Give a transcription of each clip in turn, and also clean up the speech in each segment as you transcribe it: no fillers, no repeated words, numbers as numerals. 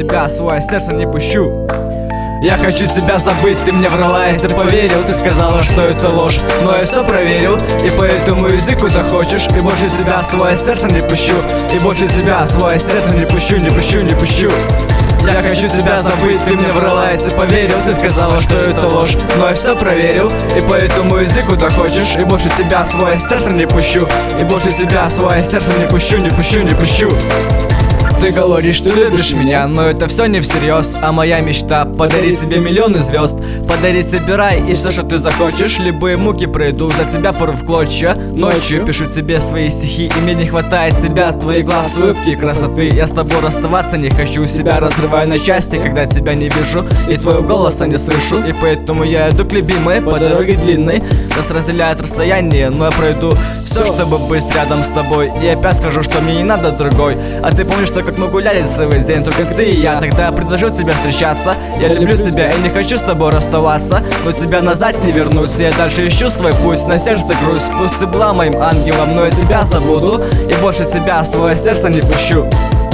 себя свое сердце не пущу. Я хочу тебя забыть, ты мне врала, я тебе поверил. Ты сказала, что это ложь, но я все проверил. И по этому языку ты хочешь. И больше тебя свое сердце не пущу. И больше тебя свое сердце не пущу, не пущу, не пущу. Я хочу тебя забыть, ты мне врала, я тебе поверил. Ты сказала, что это ложь, но я все проверил. И по этому языку ты хочешь. И больше тебя свое сердце не пущу. И больше тебя свое сердце не пущу, не пущу, не пущу. Ты говоришь, что любишь меня, но это все не всерьез. А моя мечта — подарить тебе миллионы звезд. Подарить себе рай и все, что ты захочешь. Любые муки пройду за тебя пору в клочья. Ночью пишу тебе свои стихи, и мне не хватает тебя, твои глаз, улыбки и красоты. Я с тобой расставаться не хочу, себя разрываю на части, когда тебя не вижу и твоего голоса не слышу. И поэтому я иду к любимой по дороге длинной. Нас разделяет расстояние, но я пройду все, чтобы быть рядом с тобой. И опять скажу, что мне не надо другой. А ты помнишь, что как мы гуляли целый день, только ты и я. Тогда я предложил тебе встречаться. Я люблю тебя и не хочу с тобой расставаться, но тебя назад не вернусь. Я дальше ищу свой путь, на сердце грусть. Пусть ты была моим ангелом, но я тебя забуду. И больше тебя свое сердце не пущу.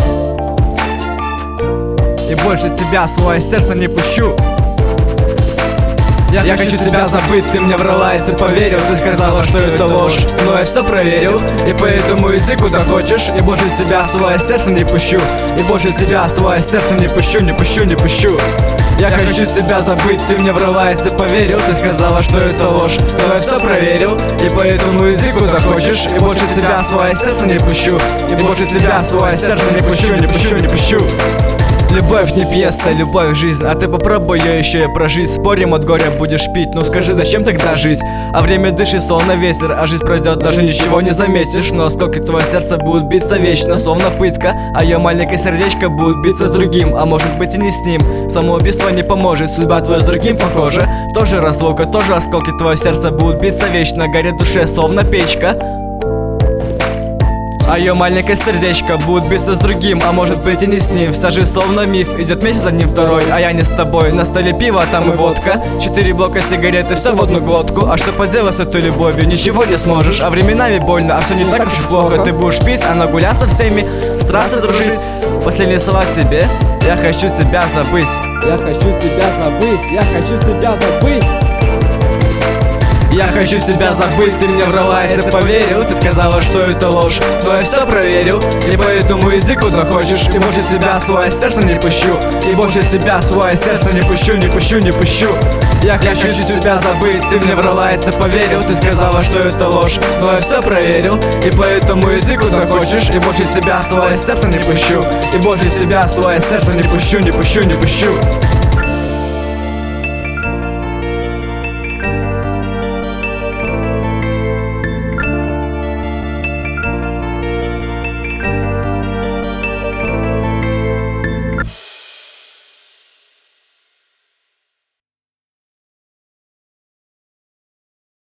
И больше тебя свое сердце не пущу. Я хочу тебя забыть, ты мне врала, я тебе поверил. Ты сказала, что это ложь, но я все проверил. И поэтому иди куда хочешь. И больше тебя свое сердце не пущу. И больше тебя свое сердце не пущу, не пущу, не пущу. Я хочу тебя забыть, ты мне врала, я тебе поверил. Ты сказала, что это ложь, но я все проверил. И поэтому иди куда хочешь. И больше тебя свое сердце не пущу. И больше тебя свое сердце не пущу, не пущу, не пущу. Любовь не пьеса, любовь жизнь. А ты попробуй ее еще и прожить. Спорим, от горя будешь пить. Ну скажи, зачем тогда жить? А время дышит, словно ветер. А жизнь пройдет, даже ничего не заметишь. Но сколько твое сердце будет биться вечно, словно пытка. А ее маленькое сердечко будет биться с другим, а может быть и не с ним. Самоубийство не поможет, судьба твоя с другим похожа. Тоже разлука, тоже осколки. Твое сердце будет биться вечно, горит душе, словно печка. А ее маленькое сердечко будет биться с другим, а может быть и не с ним. Вся жизнь словно миф, идет месяц за ним второй, а я не с тобой. На столе пиво, а там и водка. 4 блока сигареты, все в одну глотку. А что поделать с этой любовью, ничего не сможешь. А временами больно, а все не так уж и плохо. Ты будешь пить, а нагуля со всеми, с трассы дружить. Последние слова тебе: я хочу тебя забыть. Я хочу тебя забыть, я хочу тебя забыть. Я хочу тебя забыть, ты мне врала, я тебе поверил. Ты сказала, что это ложь, но я все проверил. И поэтому иди куда хочешь. И больше тебя свое сердце не пущу. И больше тебя свое сердце не пущу, не пущу, не пущу. Я хочу тебя забыть, ты мне врала, я тебе поверил. Ты сказала, что это ложь, но я все проверил. И поэтому иди куда хочешь. И больше тебя свое сердце не пущу. И больше тебя свое сердце не пущу, не пущу, не пущу.